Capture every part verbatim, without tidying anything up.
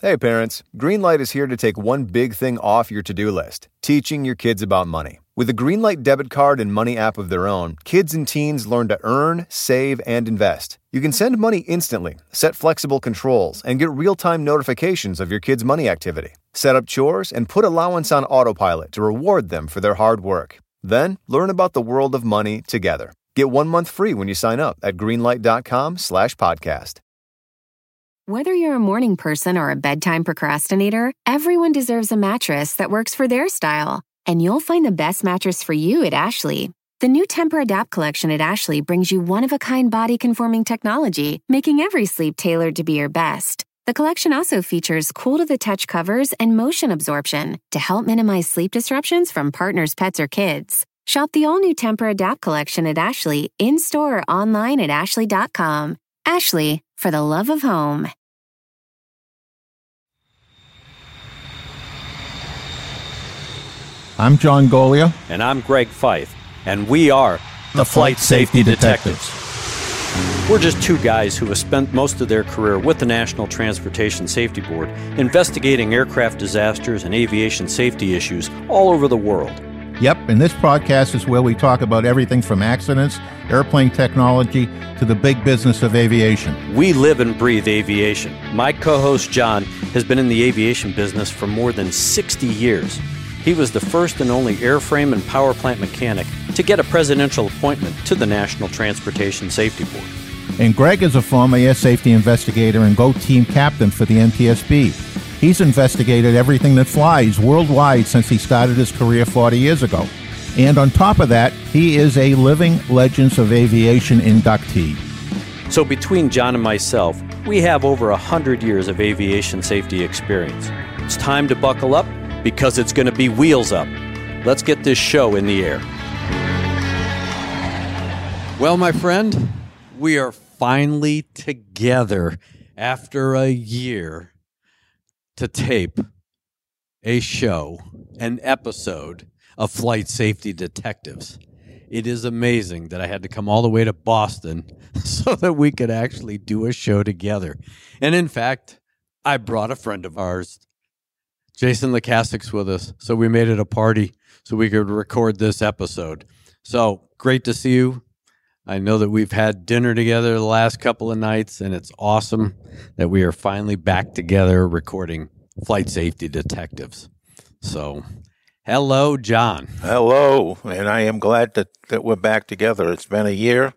Hey parents, Greenlight is here to take one big thing off your to-do list, teaching your kids about money. With a Greenlight debit card and money app of their own, kids and teens learn to earn, save, and invest. You can send money instantly, set flexible controls, and get real-time notifications of your kids' money activity. Set up chores and put allowance on autopilot to reward them for their hard work. Then, learn about the world of money together. Get one month free when you sign up at greenlight.com slash podcast. Whether you're a morning person or a bedtime procrastinator, everyone deserves a mattress that works for their style. And you'll find the best mattress for you at Ashley. The new Tempur-Adapt collection at Ashley brings you one-of-a-kind body-conforming technology, making every sleep tailored to be your best. The collection also features cool-to-the-touch covers and motion absorption to help minimize sleep disruptions from partners, pets, or kids. Shop the all-new Tempur-Adapt collection at Ashley, in-store or online at ashley dot com. Ashley, for the love of home. I'm John Golia. And I'm Greg Fife. And we are the, the Flight, Flight Safety, Safety Detectives. Detectives. We're just two guys who have spent most of their career with the National Transportation Safety Board investigating aircraft disasters and aviation safety issues all over the world. Yep, and this podcast is where we talk about everything from accidents, airplane technology, to the big business of aviation. We live and breathe aviation. My co-host John has been in the aviation business for more than sixty years. He was the first and only airframe and power plant mechanic to get a presidential appointment to the National Transportation Safety Board. And Greg is a former air safety investigator and GO team captain for the N T S B. He's investigated everything that flies worldwide since he started his career forty years ago. And on top of that, he is a Living Legends of Aviation inductee. So between John and myself, we have over one hundred years of aviation safety experience. It's time to buckle up because it's going to be wheels up. Let's get this show in the air. Well, my friend, we are finally together after a year to tape a show, an episode of Flight Safety Detectives. It is amazing that I had to come all the way to Boston so that we could actually do a show together. And in fact, I brought a friend of ours, Jason Lukaszik's with us, so we made it a party so we could record this episode. So great to see you. I know that we've had dinner together the last couple of nights, and it's awesome that we are finally back together recording Flight Safety Detectives. So, hello, John. Hello, and I am glad that, that we're back together. It's been a year,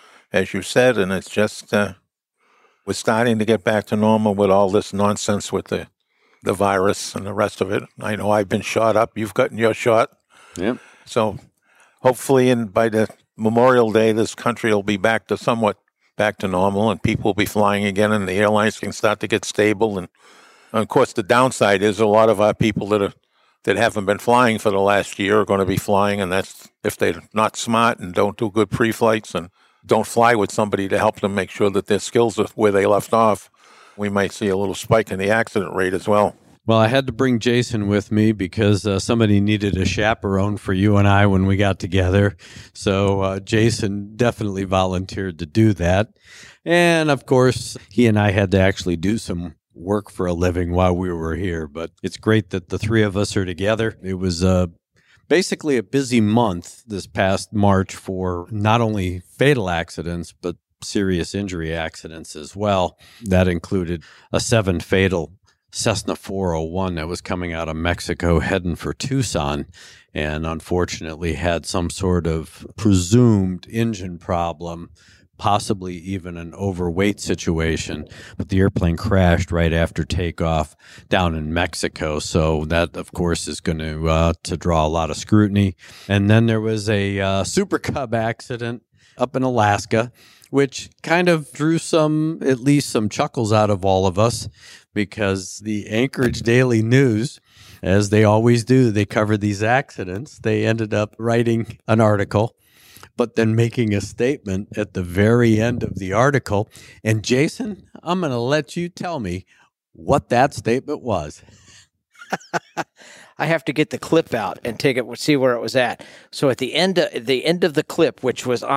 as you said, and it's just, uh, we're starting to get back to normal with all this nonsense with the, the virus and the rest of it. I know I've been shot up. You've gotten your shot. Yep. So, hopefully, in by the Memorial Day, this country will be back to somewhat back to normal, and people will be flying again, and the airlines can start to get stable. And, and of course, the downside is a lot of our people that are that haven't been flying for the last year are going to be flying, and that's if they're not smart and don't do good pre-flights and don't fly with somebody to help them make sure that their skills are where they left off, we might see a little spike in the accident rate as well. Well, I had to bring Jason with me because uh, somebody needed a chaperone for you and I when we got together. So uh, Jason definitely volunteered to do that. And of course, he and I had to actually do some work for a living while we were here. But it's great that the three of us are together. It was uh, basically a busy month this past March for not only fatal accidents, but serious injury accidents as well. That included a seven fatal Cessna four oh one that was coming out of Mexico heading for Tucson and unfortunately had some sort of presumed engine problem, possibly even an overweight situation. But the airplane crashed right after takeoff down in Mexico. So that, of course, is going to uh, to draw a lot of scrutiny. And then there was a uh, Super Cub accident up in Alaska, which kind of drew some, at least some chuckles out of all of us, because the Anchorage Daily News, as they always do, they cover these accidents. They ended up writing an article, but then making a statement at the very end of the article. And Jason, I'm going to let you tell me what that statement was. I have to get the clip out and take it, see where it was at. So at the end, of, the end of the clip, which was on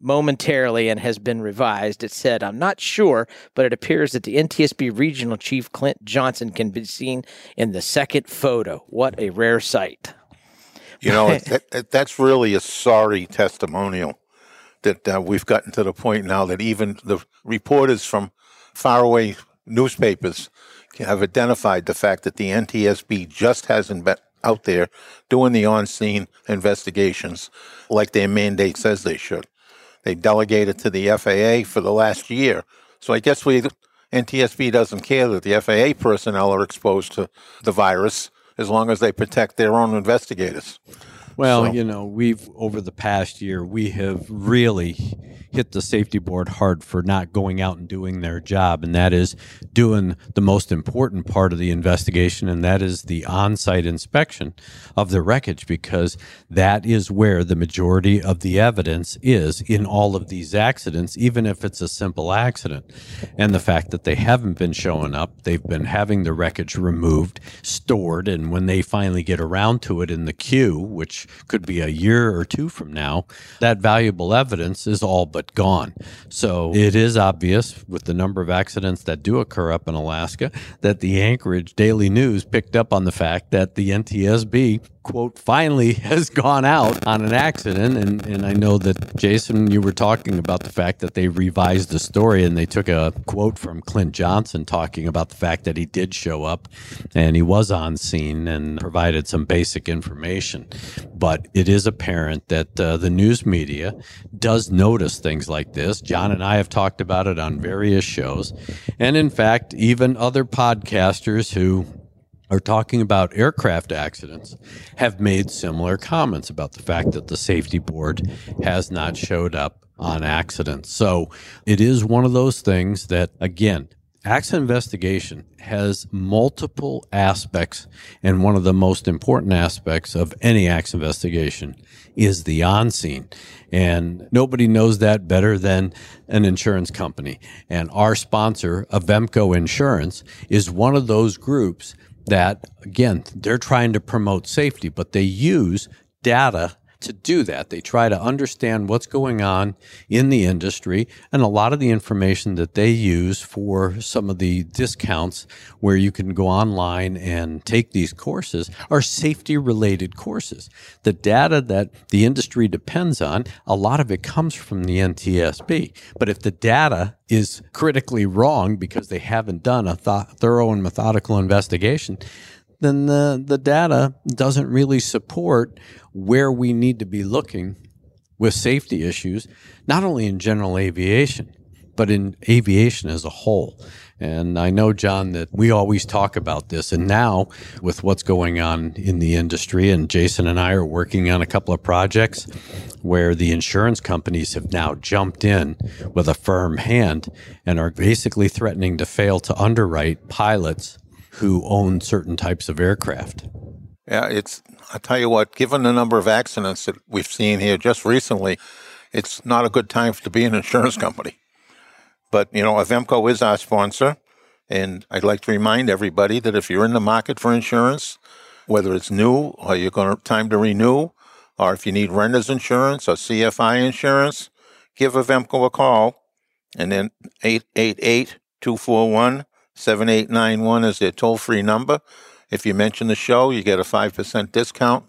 momentarily and has been revised. It said, I'm not sure, but it appears that the N T S B Regional Chief Clint Johnson can be seen in the second photo. What a rare sight. You know, that, that's really a sorry testimonial that uh, we've gotten to the point now that even the reporters from faraway newspapers have identified the fact that the N T S B just hasn't been out there doing the on-scene investigations like their mandate says they should. They delegated to the F A A for the last year. So I guess we, N T S B doesn't care that the F A A personnel are exposed to the virus as long as they protect their own investigators. Well, So- you know, we've, over the past year, we have really hit the safety board hard for not going out and doing their job, and that is doing the most important part of the investigation, and that is the on-site inspection of the wreckage, because that is where the majority of the evidence is in all of these accidents, even if it's a simple accident. And the fact that they haven't been showing up, they've been having the wreckage removed, stored, and when they finally get around to it in the queue, which could be a year or two from now, that valuable evidence is all but gone. So it is obvious with the number of accidents that do occur up in Alaska that the Anchorage Daily News picked up on the fact that the N T S B, quote, finally has gone out on an accident. And, and I know that, Jason, you were talking about the fact that they revised the story and they took a quote from Clint Johnson talking about the fact that he did show up and he was on scene and provided some basic information. But it is apparent that uh, the news media does notice things like this. John and I have talked about it on various shows. And in fact, even other podcasters who are talking about aircraft accidents have made similar comments about the fact that the safety board has not showed up on accidents. So it is one of those things that, again, accident investigation has multiple aspects, and one of the most important aspects of any accident investigation is the on-scene. And nobody knows that better than an insurance company. And our sponsor, Avemco Insurance, is one of those groups that, again, they're trying to promote safety, but they use data to do that. They try to understand what's going on in the industry, and a lot of the information that they use for some of the discounts where you can go online and take these courses are safety-related courses. The data that the industry depends on, a lot of it comes from the N T S B. But if the data is critically wrong because they haven't done a th- thorough and methodical investigation, then the, the data doesn't really support where we need to be looking with safety issues, not only in general aviation, but in aviation as a whole. And I know, John, that we always talk about this. And now with what's going on in the industry, and Jason and I are working on a couple of projects where the insurance companies have now jumped in with a firm hand and are basically threatening to fail to underwrite pilots who own certain types of aircraft. Yeah, it's, I tell you what, given the number of accidents that we've seen here just recently, it's not a good time to be an insurance company. But, you know, Avemco is our sponsor, and I'd like to remind everybody that if you're in the market for insurance, whether it's new or you're going to time to renew, or if you need renter's insurance or C F I insurance, give Avemco a call, and then eight eight eight, two four one, seven eight nine one is their toll-free number. If you mention the show, you get a five percent discount.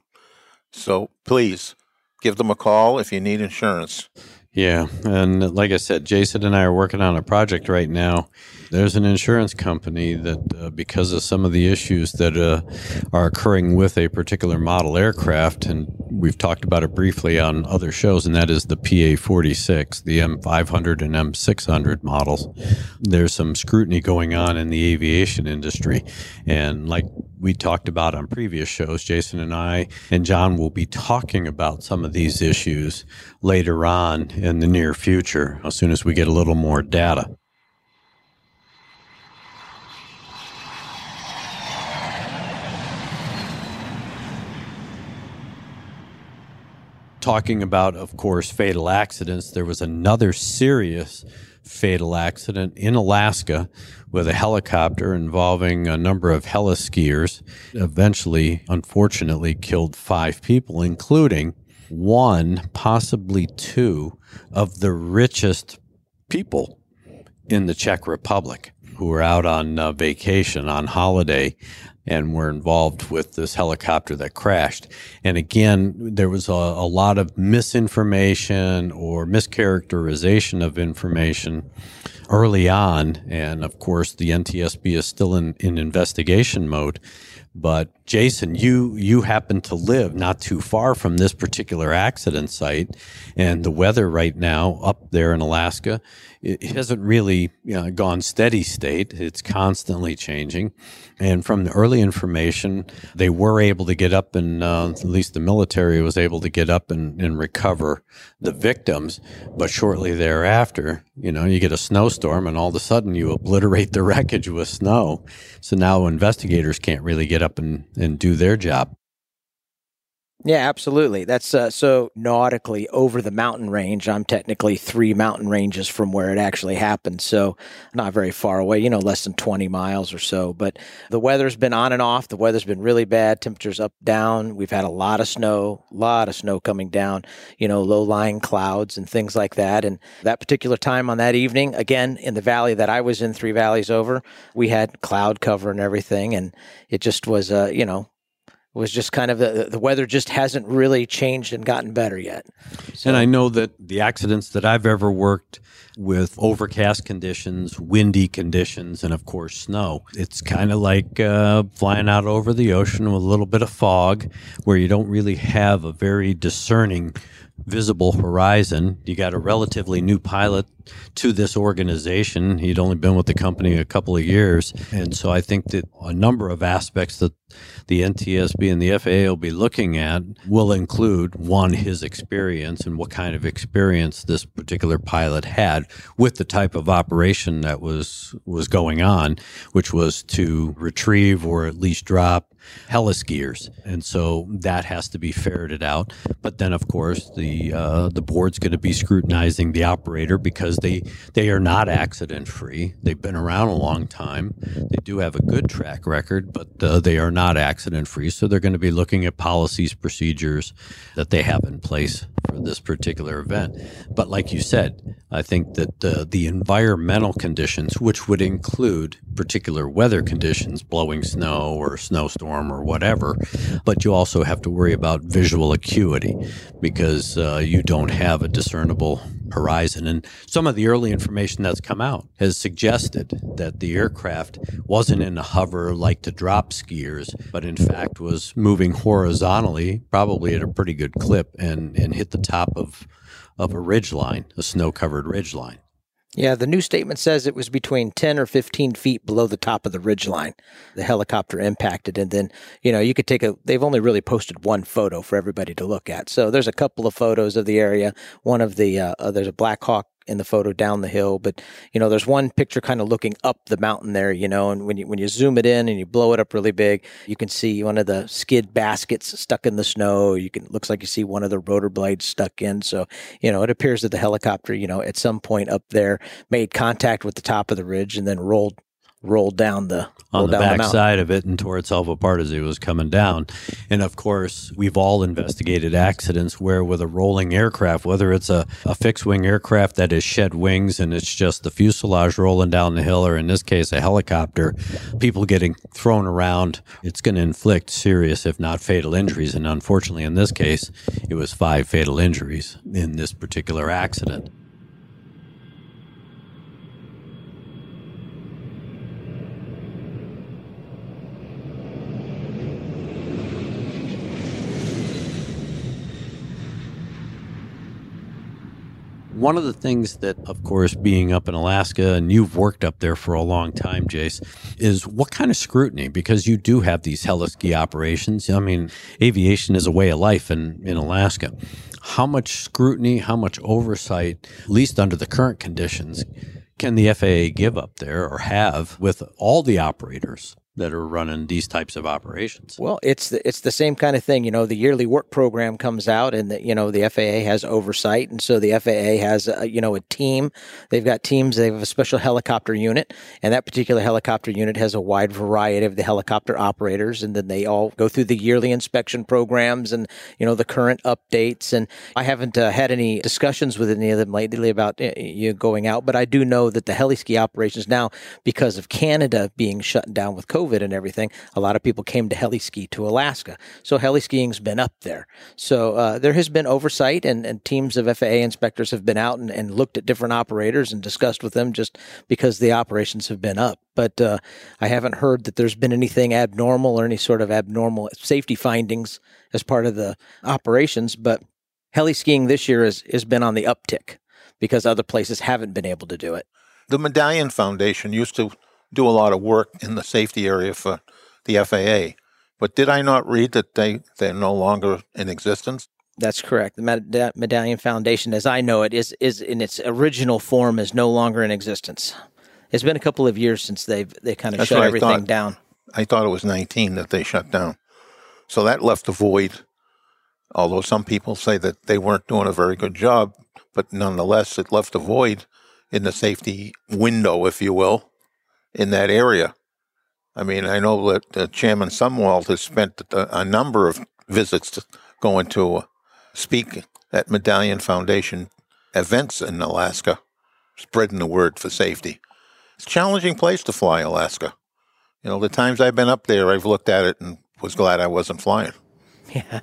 So please give them a call if you need insurance. Yeah. And like I said, Jason and I are working on a project right now. There's an insurance company that, uh, because of some of the issues that uh, are occurring with a particular model aircraft, and we've talked about it briefly on other shows, and that is the P A forty-six, the M five hundred and M six hundred models. There's some scrutiny going on in the aviation industry. And like we talked about on previous shows, Jason and I and John will be talking about some of these issues later on in the near future, as soon as we get a little more data. Talking about, of course, fatal accidents, there was another serious fatal accident in Alaska with a helicopter involving a number of heliskiers. Eventually, unfortunately, killed five people, including one, possibly two, of the richest people in the Czech Republic who were out on uh, vacation, on holiday, and were involved with this helicopter that crashed. And again, there was a, a lot of misinformation or mischaracterization of information early on. And of course, the N T S B is still in, in investigation mode. But Jason, you you happen to live not too far from this particular accident site, and the weather right now up there in Alaska, it hasn't really you know, gone steady state. It's constantly changing. And from the early information, they were able to get up and, uh, at least the military was able to get up and, and recover the victims. But shortly thereafter, you know, you get a snowstorm and all of a sudden you obliterate the wreckage with snow. So now investigators can't really get up and, and do their job. Yeah, absolutely. That's uh, so nautically over the mountain range. I'm technically three mountain ranges from where it actually happened. So not very far away, you know, less than twenty miles or so. But the weather's been on and off. The weather's been really bad. Temperatures up, down. We've had a lot of snow, a lot of snow coming down, you know, low-lying clouds and things like that. And that particular time on that evening, again, in the valley that I was in, three valleys over, we had cloud cover and everything. And it just was, uh, you know, was just kind of the the weather just hasn't really changed and gotten better yet. So. And I know that the accidents that I've ever worked with overcast conditions, windy conditions, and of course snow, it's kind of like uh, flying out over the ocean with a little bit of fog where you don't really have a very discerning visible horizon. You got a relatively new pilot to this organization. He'd only been with the company a couple of years. And so I think that a number of aspects that the N T S B and the F A A will be looking at will include, one, his experience and what kind of experience this particular pilot had with the type of operation that was was going on, which was to retrieve or at least drop heliskiers. And so that has to be ferreted out. But then, of course, the uh, the board's going to be scrutinizing the operator because they, they are not accident-free. They've been around a long time. They do have a good track record, but uh, they are not accident-free. So they're going to be looking at policies, procedures that they have in place for this particular event. But like you said, I think that uh, the environmental conditions, which would include particular weather conditions, blowing snow or snowstorm or whatever, but you also have to worry about visual acuity because uh, you don't have a discernible horizon. And some of the early information that's come out has suggested that the aircraft wasn't in a hover like to drop skiers, but in fact was moving horizontally, probably at a pretty good clip, and, and hit the top of, of a ridge line, a snow-covered ridge line. Yeah, the new statement says it was between ten or fifteen feet below the top of the ridge line. The helicopter impacted. And then, you know, you could take a, they've only really posted one photo for everybody to look at. So there's a couple of photos of the area. One of the, uh, uh, there's a Black Hawk in the photo down the hill, but you know, there's one picture kind of looking up the mountain there, you know, and when you when you zoom it in and you blow it up really big, you can see one of the skid baskets stuck in the snow. You can looks like you see one of the rotor blades stuck in. So, you know, it appears that the helicopter, you know, at some point up there made contact with the top of the ridge and then rolled rolled down the on the down back the side of it and tore itself apart as it was coming down. And of course, we've all investigated accidents where with a rolling aircraft, whether it's a, a fixed wing aircraft that has shed wings and it's just the fuselage rolling down the hill, or in this case, a helicopter, people getting thrown around, it's going to inflict serious, if not fatal injuries. And unfortunately, in this case, it was five fatal injuries in this particular accident. One of the things that, of course, being up in Alaska, and you've worked up there for a long time, Jace, is what kind of scrutiny? Because you do have these heliski operations. I mean, aviation is a way of life in, in Alaska. How much scrutiny, how much oversight, at least under the current conditions, can the F A A give up there or have with all the operators that are running these types of operations? Well, it's the, it's the same kind of thing. You know, the yearly work program comes out, and the, you know, the F A A has oversight, and so the F A A has a, you know, a team. They've got teams. They have a special helicopter unit, and that particular helicopter unit has a wide variety of the helicopter operators, and then they all go through the yearly inspection programs and, you know, the current updates. And I haven't uh, had any discussions with any of them lately about uh, you going out, but I do know that the heli-ski operations now, because of Canada being shut down with COVID and everything, a lot of people came to heli-ski to Alaska. So heli-skiing's been up there. So uh, there has been oversight, and, and teams of F A A inspectors have been out and, and looked at different operators and discussed with them just because the operations have been up. But uh, I haven't heard that there's been anything abnormal or any sort of abnormal safety findings as part of the operations. But heli-skiing this year has, has been on the uptick because other places haven't been able to do it. The Medallion Foundation used to do a lot of work in the safety area for the F A A. But did I not read that they, they're no longer in existence? That's correct. The Med- Medallion Foundation, as I know it, is is in its original form is no longer in existence. It's been a couple of years since they've they kind of That's shut everything thought. down. I thought it was nineteen that they shut down. So that left a void, although some people say that they weren't doing a very good job, but nonetheless, it left a void in the safety window, if you will, in that area. I mean, I know that uh, Chairman Sumwalt has spent a, a number of visits to going to uh, speak at Medallion Foundation events in Alaska, spreading the word for safety. It's a challenging place to fly, Alaska. You know, the times I've been up there, I've looked at it and was glad I wasn't flying. Yeah.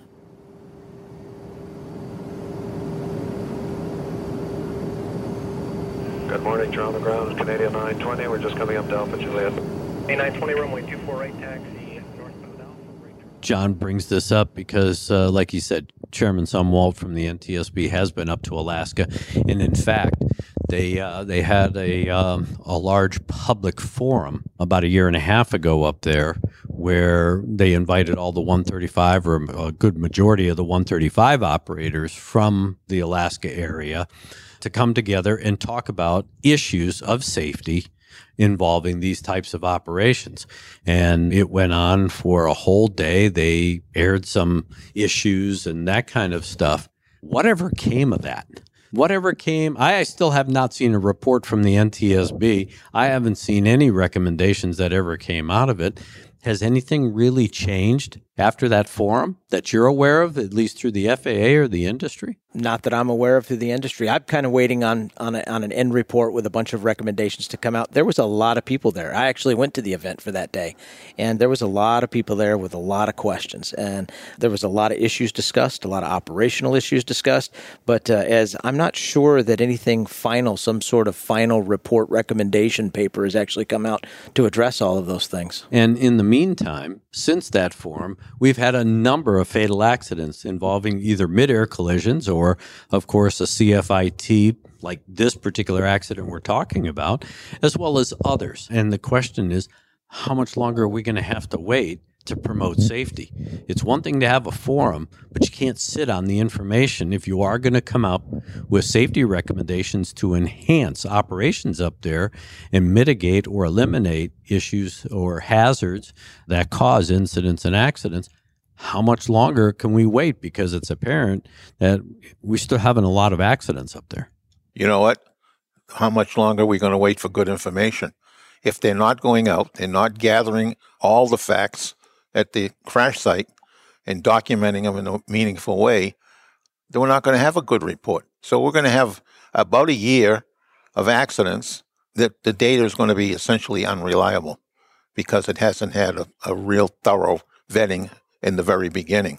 Good morning, you're on the ground, Canadian nine twenty. We're just coming up to Alpha Juliet. A nine twenty, runway two four eight, taxi northbound Alpha. John brings this up because, uh, like he said, Chairman Sumwalt from the N T S B has been up to Alaska, and in fact, they uh, they had a um, a large public forum about a year and a half ago up there, where they invited all the one thirty-five, or a good majority of the one thirty-five operators from the Alaska area, to come together and talk about issues of safety involving these types of operations. And it went on for a whole day. They aired some issues and that kind of stuff. Whatever came of that? Whatever came, I still have not seen a report from the N T S B. I haven't seen any recommendations that ever came out of it. Has anything really changed after that forum that you're aware of, at least through the F A A or the industry? Not that I'm aware of through the industry. I'm kind of waiting on on, a, on an end report with a bunch of recommendations to come out. There was a lot of people there. I actually went to the event for that day, and there was a lot of people there with a lot of questions. And there was a lot of issues discussed, a lot of operational issues discussed. But uh, as I'm not sure that anything final, some sort of final report recommendation paper has actually come out to address all of those things. And in the meantime, since that forum, we've had a number of fatal accidents involving either mid-air collisions or, of course, a C F I T, like this particular accident we're talking about, as well as others. And the question is, how much longer are we going to have to wait to promote safety? It's one thing to have a forum, but you can't sit on the information if you are going to come up with safety recommendations to enhance operations up there and mitigate or eliminate issues or hazards that cause incidents and accidents. How much longer can we wait? Because it's apparent that we're still having a lot of accidents up there. You know what? How much longer are we going to wait for good information? If they're not going out, they're not gathering all the facts at the crash site and documenting them in a meaningful way, then we're not going to have a good report. So we're going to have about a year of accidents that the data is going to be essentially unreliable because it hasn't had a, a real thorough vetting in the very beginning.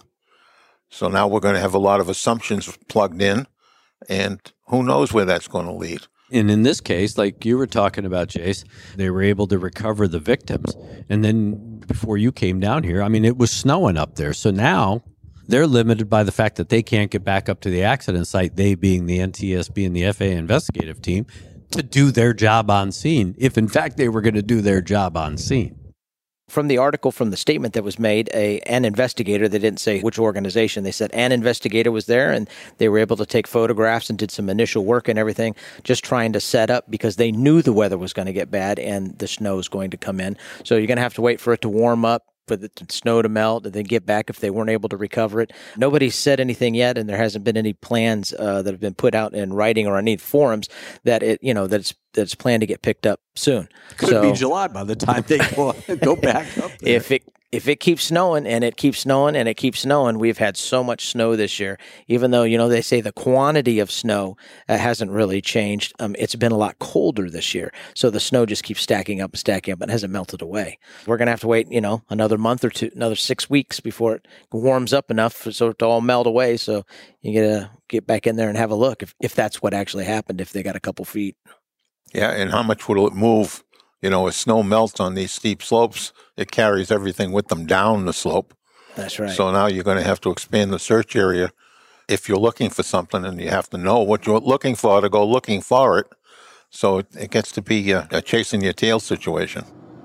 So now we're going to have a lot of assumptions plugged in, and who knows where that's going to lead. And in this case, like you were talking about, Jace, they were able to recover the victims. And then before you came down here, I mean, it was snowing up there. So now they're limited by the fact that they can't get back up to the accident site, they being the N T S B and the F A A investigative team, to do their job on scene, if in fact they were going to do their job on scene. From the article, from the statement that was made, a an investigator, they didn't say which organization, they said an investigator was there and they were able to take photographs and did some initial work and everything, just trying to set up because they knew the weather was going to get bad and the snow is going to come in. So you're going to have to wait for it to warm up, for the snow to melt, and then get back if they weren't able to recover it. Nobody's said anything yet, and there hasn't been any plans uh, that have been put out in writing or on any forums that it, you know, that it's that it's planned to get picked up soon. Could so, be July by the time they go, go back up there. If it if it keeps snowing and it keeps snowing and it keeps snowing, we've had so much snow this year. Even though, you know, they say the quantity of snow uh, hasn't really changed. Um, it's been a lot colder this year, so the snow just keeps stacking up and stacking up and hasn't melted away. We're gonna have to wait, you know, another month or two, another six weeks before it warms up enough for so to all melt away. So you gotta get back in there and have a look if if that's what actually happened. If they got a couple feet. Yeah, and how much will it move? You know, as snow melts on these steep slopes, it carries everything with them down the slope. That's right. So now you're going to have to expand the search area if you're looking for something, and you have to know what you're looking for to go looking for it. So it, it gets to be a, a chasing your tail situation.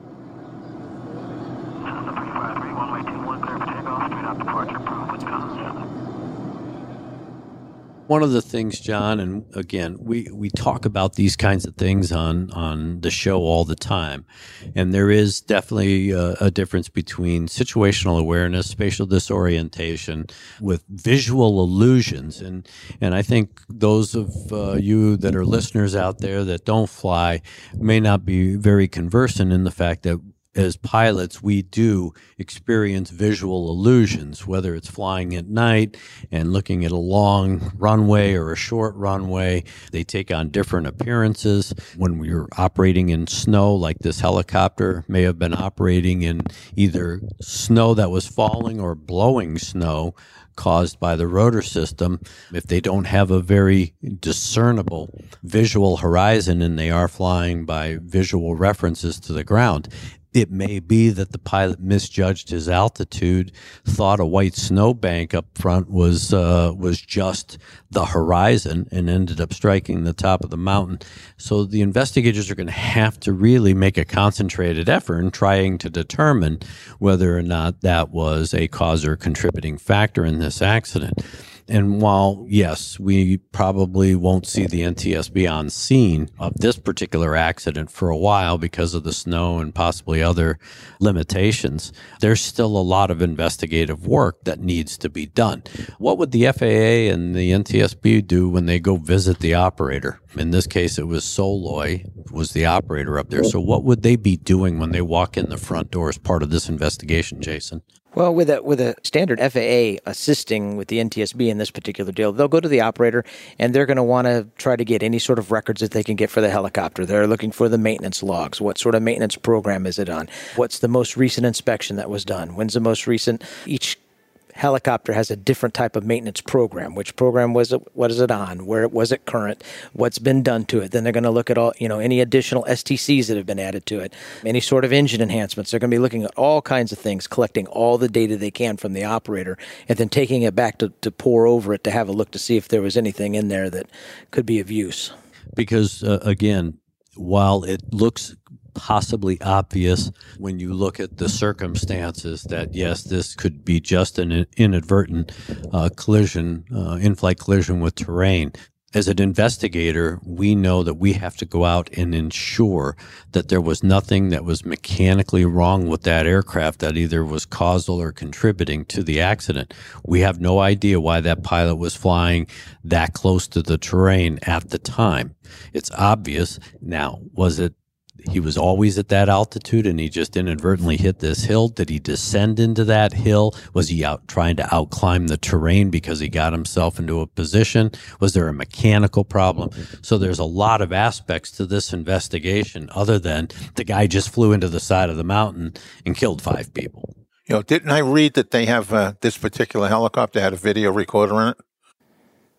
One of the things, John, and again, we, we talk about these kinds of things on, on the show all the time. And there is definitely a, a difference between situational awareness, spatial disorientation, with visual illusions. And, and I think those of uh, you that are listeners out there that don't fly may not be very conversant in the fact that as pilots, we do experience visual illusions, whether it's flying at night and looking at a long runway or a short runway. They take on different appearances. When we're operating in snow, like this helicopter may have been operating in either snow that was falling or blowing snow caused by the rotor system. If they don't have a very discernible visual horizon and they are flying by visual references to the ground, it may be that the pilot misjudged his altitude, thought a white snowbank up front was uh, was just the horizon, and ended up striking the top of the mountain. So the investigators are going to have to really make a concentrated effort in trying to determine whether or not that was a cause or contributing factor in this accident. And while, yes, we probably won't see the N T S B on scene of this particular accident for a while because of the snow and possibly other limitations, there's still a lot of investigative work that needs to be done. What would the F A A and the N T S B do when they go visit the operator? In this case, it was Soloy was the operator up there. So what would they be doing when they walk in the front door as part of this investigation, Jason? Well, with a with a standard F A A assisting with the N T S B in this particular deal, they'll go to the operator and they're going to want to try to get any sort of records that they can get for the helicopter. They're looking for the maintenance logs. What sort of maintenance program is it on? What's the most recent inspection that was done? When's the most recent? Each helicopter has a different type of maintenance program. Which program was it? What is it on? Where was it current? What's been done to it? Then they're going to look at all, you know, any additional S T Cs that have been added to it, any sort of engine enhancements. They're going to be looking at all kinds of things, collecting all the data they can from the operator, and then taking it back to, to pour over it to have a look to see if there was anything in there that could be of use. Because, uh, again, while it looks possibly obvious when you look at the circumstances that, yes, this could be just an inadvertent uh, collision, uh, in-flight collision with terrain. As an investigator, we know that we have to go out and ensure that there was nothing that was mechanically wrong with that aircraft that either was causal or contributing to the accident. We have no idea why that pilot was flying that close to the terrain at the time. It's obvious. Now, was it he was always at that altitude and he just inadvertently hit this hill? Did he descend into that hill? Was he out trying to outclimb the terrain because he got himself into a position? Was there a mechanical problem? So there's a lot of aspects to this investigation other than the guy just flew into the side of the mountain and killed five people. You know, didn't I read that they have uh, this particular helicopter had a video recorder in it?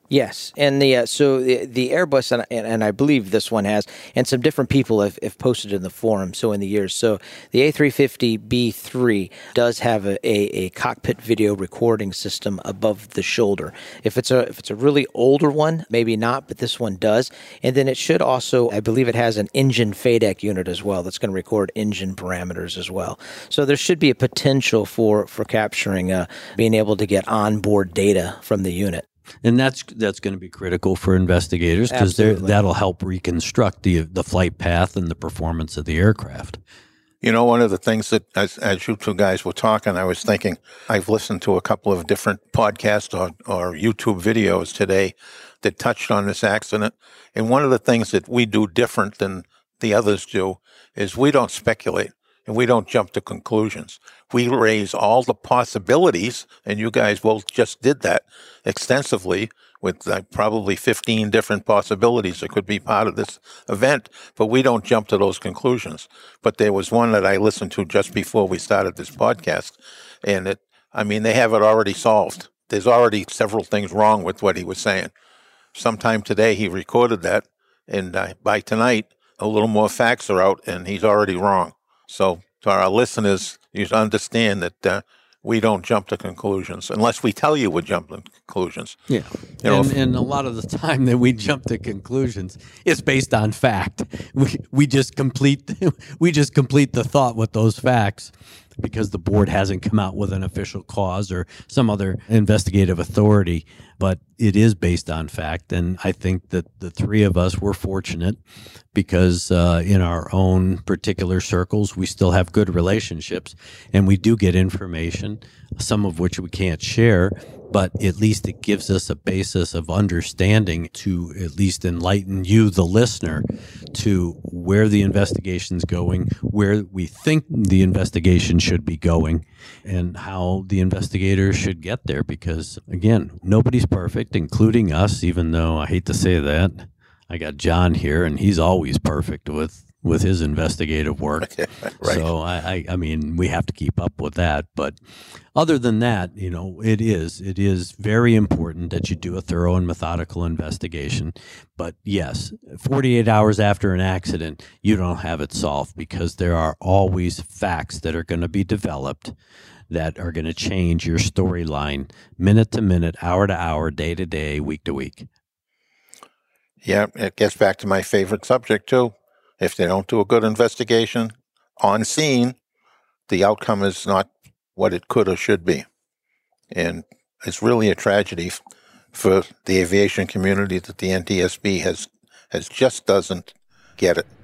Yes, and the uh, so the, the Airbus, and, and and I believe this one has, and some different people have, have posted in the forum. So in the years, so the A three fifty B three does have a, a, a cockpit video recording system above the shoulder. If it's a if it's a really older one, maybe not, but this one does. And then it should also, I believe, it has an engine F A D E C unit as well that's going to record engine parameters as well. So there should be a potential for for capturing, uh, being able to get onboard data from the unit. And that's that's going to be critical for investigators because that'll help reconstruct the the flight path and the performance of the aircraft. You know, one of the things that, as, as you two guys were talking, I was thinking, I've listened to a couple of different podcasts or, or YouTube videos today that touched on this accident. And one of the things that we do different than the others do is we don't speculate. And we don't jump to conclusions. We raise all the possibilities, and you guys both just did that extensively with uh, probably fifteen different possibilities that could be part of this event, but we don't jump to those conclusions. But there was one that I listened to just before we started this podcast, and it, I mean, they have it already solved. There's already several things wrong with what he was saying. Sometime today he recorded that, and uh, by tonight, a little more facts are out, and he's already wrong. So to our listeners, you understand that uh, we don't jump to conclusions unless we tell you we're jumping to conclusions. Yeah. You know, and, if, and a lot of the time that we jump to conclusions is based on fact. We we just complete we just complete the thought with those facts because the board hasn't come out with an official cause or some other investigative authority, but it is based on fact. And I think that the three of us were fortunate because uh, in our own particular circles, we still have good relationships and we do get information, some of which we can't share, but at least it gives us a basis of understanding to at least enlighten you, the listener, to where the investigation's going, where we think the investigation should be going, and how the investigators should get there. Because, again, nobody's perfect, including us, even though I hate to say that. I got John here, and he's always perfect with with his investigative work. Right. So, I, I, I mean, we have to keep up with that. But other than that, you know, it is, it is very important that you do a thorough and methodical investigation. But yes, forty-eight hours after an accident, you don't have it solved because there are always facts that are going to be developed that are going to change your storyline minute to minute, hour to hour, day to day, week to week. Yeah, it gets back to my favorite subject, too. If they don't do a good investigation on scene, the outcome is not what it could or should be. And it's really a tragedy f- for the aviation community that the N T S B has, has just doesn't get it.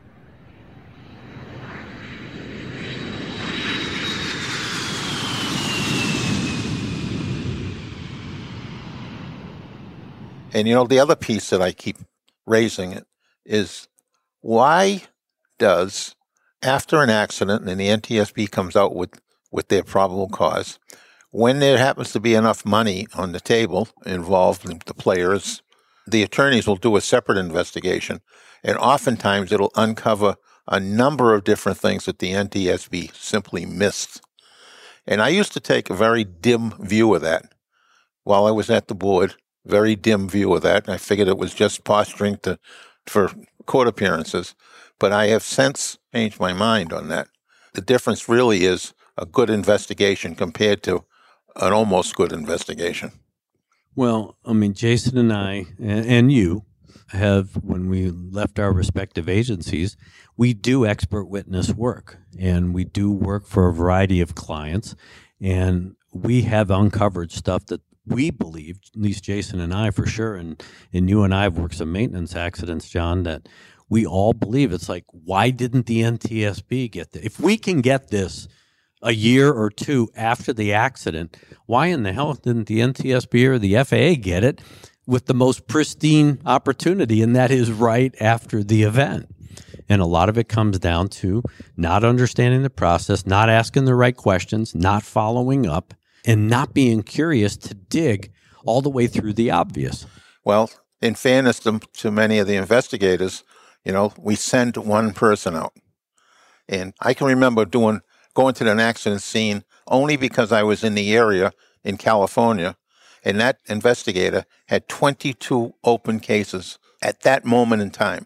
And, you know, the other piece that I keep raising it is, why does, after an accident and the N T S B comes out with, with their probable cause, when there happens to be enough money on the table involved in the players, the attorneys will do a separate investigation, and oftentimes it'll uncover a number of different things that the N T S B simply missed. And I used to take a very dim view of that while I was at the board, very dim view of that. I figured it was just posturing to for court appearances, but I have since changed my mind on that. The difference really is a good investigation compared to an almost good investigation. Well, I mean, Jason and I, and, and you, have, when we left our respective agencies, we do expert witness work, and we do work for a variety of clients, and we have uncovered stuff that we believe, at least Jason and I for sure, and, and you and I have worked some maintenance accidents, John, that we all believe it's like, why didn't the N T S B get this? If we can get this a year or two after the accident, why in the hell didn't the N T S B or the F A A get it with the most pristine opportunity, and that is right after the event? And a lot of it comes down to not understanding the process, not asking the right questions, not following up, and not being curious to dig all the way through the obvious. Well, in fairness to, to many of the investigators, you know, we send one person out. And I can remember doing going to an accident scene only because I was in the area in California, And that investigator had twenty-two open cases at that moment in time.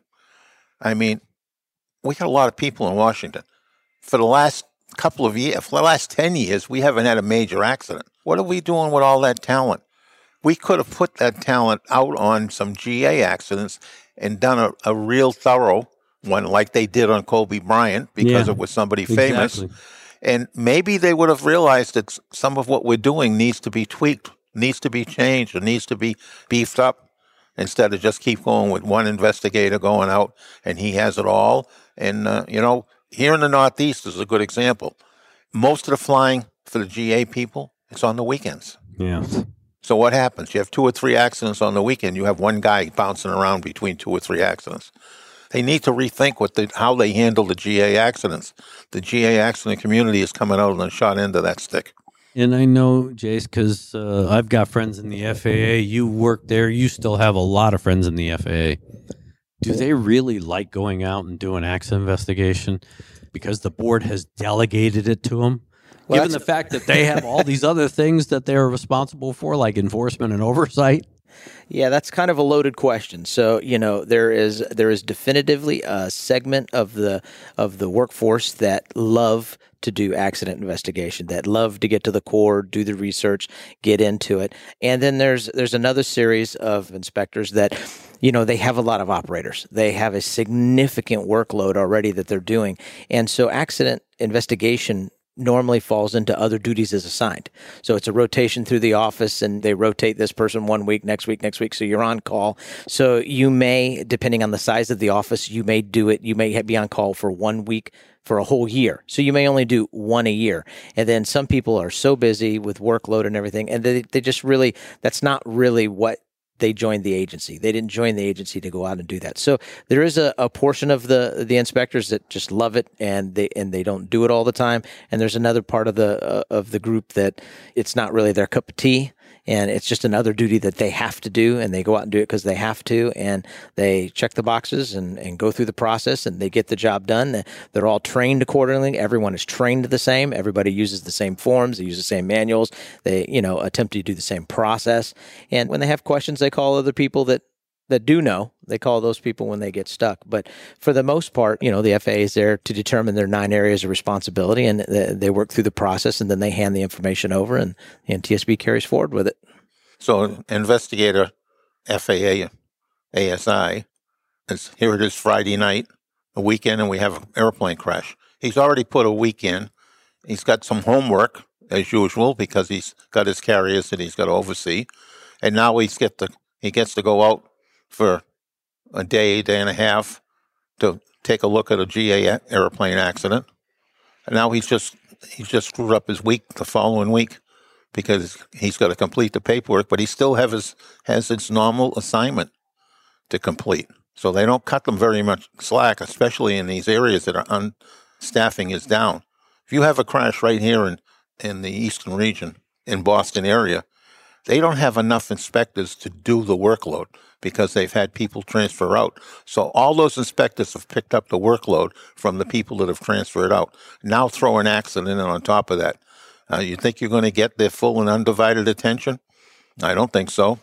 I mean, we got a lot of people in Washington. For the last couple of years, for the last ten years, we haven't had a major accident. What are we doing with all that talent? We could have put that talent out on some G A accidents and done a, a real thorough one like they did on Kobe Bryant because Yeah, it was somebody famous. exactly. And maybe they would have realized that some of what we're doing needs to be tweaked, needs to be changed, or needs to be beefed up instead of just keep going with one investigator going out and he has it all. And, uh, you know, here in the Northeast is a good example. Most of the flying for the G A people, it's on the weekends. Yeah. So what happens? You have two or three accidents on the weekend. You have one guy bouncing around between two or three accidents. They need to rethink what the, how they handle the G A accidents. The G A accident community is coming out on the short end of that stick. And I know, Jace, because uh, I've got friends in the F A A. You work there. You still have a lot of friends in the F A A. Do they really like going out and doing accident investigation because the board has delegated it to them? Well, Given the fact that they have all these other things that they're responsible for, like enforcement and oversight? Yeah, that's kind of a loaded question. So, you know, there is there is definitively a segment of the of the workforce that love to do accident investigation, that love to get to the core, do the research, get into it. And then there's there's another series of inspectors that, you know, they have a lot of operators. They have a significant workload already that they're doing. And so accident investigation normally falls into other duties as assigned. So it's a rotation through the office and they rotate this person one week, next week, next week. So you're on call. So you may, depending on the size of the office, you may do it. You may be on call for one week for a whole year. So you may only do one a year. And then some people are so busy with workload and everything. And they, they just really, that's not really what they joined the agency. They didn't join the agency to go out and do that. So there is a, a portion of the the inspectors that just love it and they and they don't do it all the time. And there's another part of the uh, of the group that it's not really their cup of tea. And it's just another duty that they have to do, and they go out and do it because they have to, and they check the boxes and, and go through the process, and they get the job done. They're all trained accordingly. Everyone is trained the same. Everybody uses the same forms. They use the same manuals. They, you know, attempt to do the same process. And when they have questions, they call other people that that do know. They call those people when they get stuck. But for the most part, you know, the F A A is there to determine their nine areas of responsibility, and they work through the process, and then they hand the information over, and the N T S B carries forward with it. So investigator F A A, A S I, is, here it is Friday night, a weekend, and we have an airplane crash. He's already put a week in. He's got some homework, as usual, because he's got his carriers that he's got to oversee. And now he's get to, he gets to go out for a day, day and a half to take a look at a G A airplane accident. And now he's just he's just screwed up his week the following week because he's got to complete the paperwork, but he still have his, has his normal assignment to complete. So they don't cut them very much slack, especially in these areas that are un, staffing is down. If you have a crash right here in, in the eastern region, in Boston area, they don't have enough inspectors to do the workload because they've had people transfer out. So all those inspectors have picked up the workload from the people that have transferred out. Now throw an accident in on top of that. Uh, you think you're going to get their full and undivided attention? I don't think so.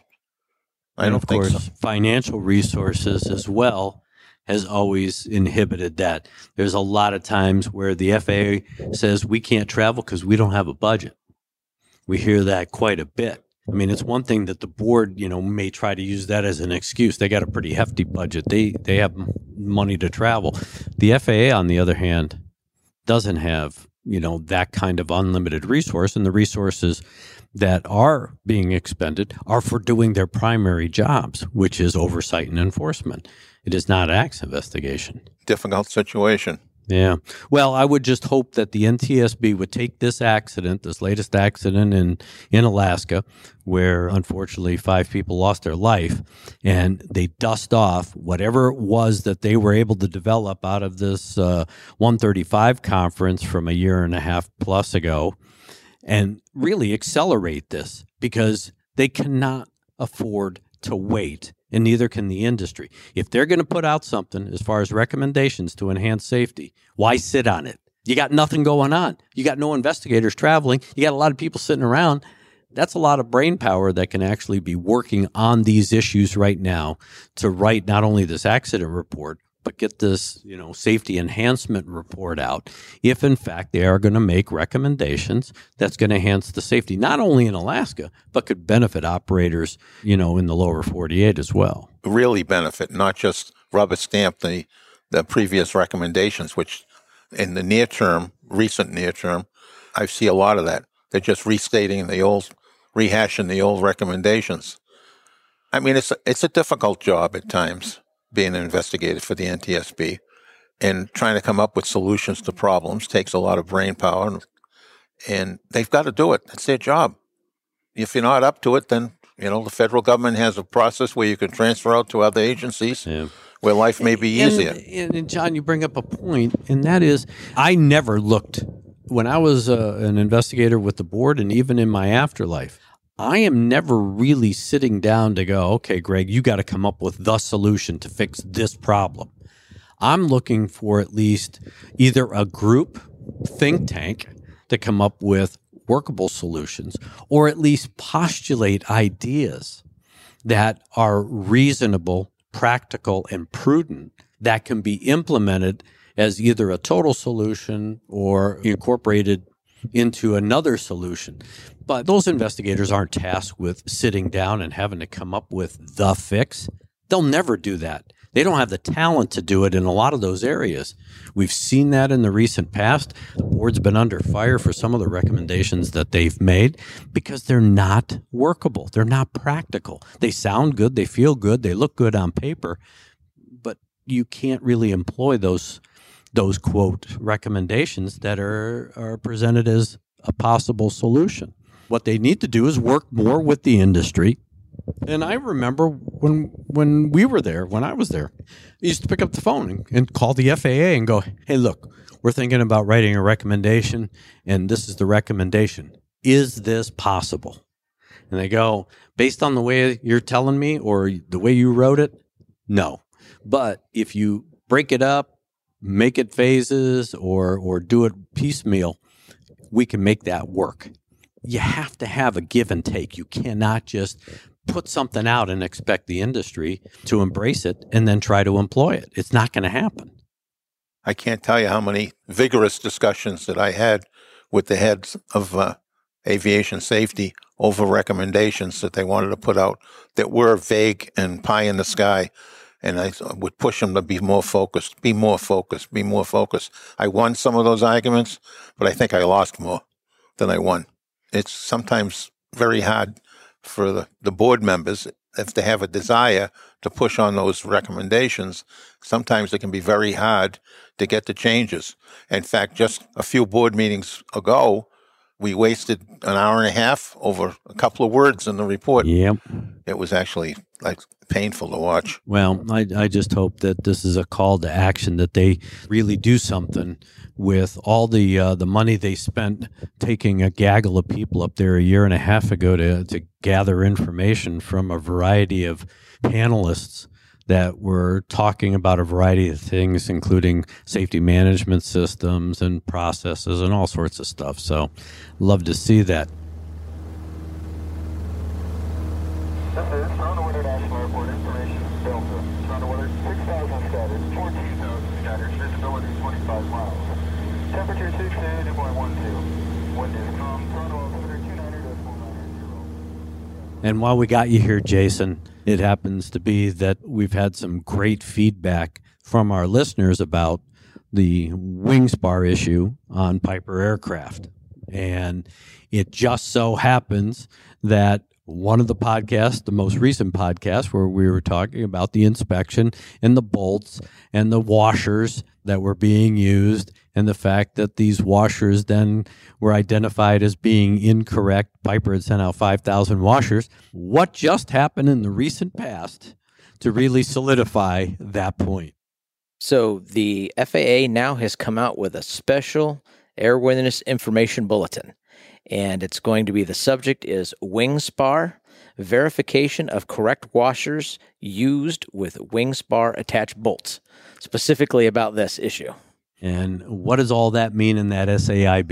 I and don't of think course, so. Financial resources as well has always inhibited that. There's a lot of times where the F A A says we can't travel because we don't have a budget. We hear that quite a bit. I mean, it's one thing that the board, you know, may try to use that as an excuse. They got a pretty hefty budget. They they have money to travel. The F A A, on the other hand, doesn't have, you know, that kind of unlimited resource, and the resources that are being expended are for doing their primary jobs, which is oversight and enforcement. It is not acts investigation. Difficult situation. Yeah. Well, I would just hope that the N T S B would take this accident, this latest accident in, in Alaska, where unfortunately five people lost their life, and they dust off whatever it was that they were able to develop out of this uh, one thirty-five conference from a year and a half plus ago, and really accelerate this, because they cannot afford to wait. And neither can the industry. If they're going to put out something as far as recommendations to enhance safety, why sit on it? You got nothing going on. You got no investigators traveling. You got a lot of people sitting around. That's a lot of brain power that can actually be working on these issues right now to write not only this accident report, but get this, you know, safety enhancement report out if, in fact, they are going to make recommendations that's going to enhance the safety, not only in Alaska, but could benefit operators, you know, in the lower forty-eight as well. Really benefit, not just rubber stamp the, the previous recommendations, which in the near term, recent near term, I see a lot of that. They're just restating the old, rehashing the old recommendations. I mean, it's a, it's a difficult job at times, being an investigator for the N T S B, and trying to come up with solutions to problems takes a lot of brain power, and, and they've got to do it. It's their job. If you're not up to it, then, you know, the federal government has a process where you can transfer out to other agencies yeah. where life may be easier. And, and, and John, you bring up a point, and that is, I never looked, when I was uh, an investigator with the board and even in my afterlife, I am never really sitting down to go, okay, Greg, you got to come up with the solution to fix this problem. I'm looking for at least either a group think tank to come up with workable solutions, or at least postulate ideas that are reasonable, practical, and prudent that can be implemented as either a total solution or incorporated into another solution. But those investigators aren't tasked with sitting down and having to come up with the fix. They'll never do that. They don't have the talent to do it in a lot of those areas. We've seen that in the recent past. The board's been under fire for some of the recommendations that they've made because they're not workable. They're not practical. They sound good. They feel good. They look good on paper. But you can't really employ those those, quote, recommendations that are, are presented as a possible solution. What they need to do is work more with the industry. And I remember when when we were there, when I was there, I used to pick up the phone and, and call the F A A and go, hey, look, we're thinking about writing a recommendation, and this is the recommendation. Is this possible? And they go, based on the way you're telling me or the way you wrote it, no. But if you break it up, make it phases or or do it piecemeal, we can make that work. You have to have a give and take. You cannot just put something out and expect the industry to embrace it and then try to employ it. It's not going to happen. I can't tell you how many vigorous discussions that I had with the heads of uh, aviation safety over recommendations that they wanted to put out that were vague and pie in the sky. And I would push them to be more focused, be more focused, be more focused. I won some of those arguments, but I think I lost more than I won. It's sometimes very hard for the, the board members, if they have a desire to push on those recommendations. Sometimes it can be very hard to get the changes. In fact, just a few board meetings ago, we wasted an hour and a half over a couple of words in the report. Yep. It was actually like painful to watch. Well, I, I just hope that this is a call to action, that they really do something with all the uh, the money they spent taking a gaggle of people up there a year and a half ago to, to gather information from a variety of panelists that were talking about a variety of things, including safety management systems and processes and all sorts of stuff. So love to see that. This is Toronto Woodard National Airport information, Delta. Toronto Woodard, six thousand scattered, fourteen thousand scattered, visibility twenty-five miles. Temperature sixty-eight point one two. Wind is calm, Toronto altimeter two ninety decimal nine zero. And while we got you here, Jason, it happens to be that we've had some great feedback from our listeners about the wing spar issue on Piper aircraft. And it just so happens that one of the podcasts, the most recent podcast, where we were talking about the inspection and the bolts and the washers that were being used, and the fact that these washers then were identified as being incorrect. Piper had sent out five thousand washers. What just happened in the recent past to really solidify that point? So the F A A now has come out with a special airworthiness information bulletin. And it's going to be, the subject is wing spar, verification of correct washers used with wing spar attached bolts, specifically about this issue. And what does all that mean in that S A I B?